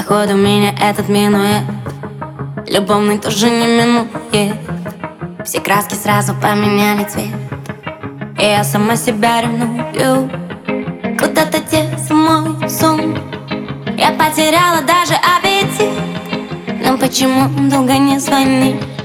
Походу меня этот минует, любовный тоже не минует. Все краски сразу поменяли цвет, и я сама себя ревную. Куда-то делся мой сон, я потеряла даже аппетит. Но почему долго не звонишь?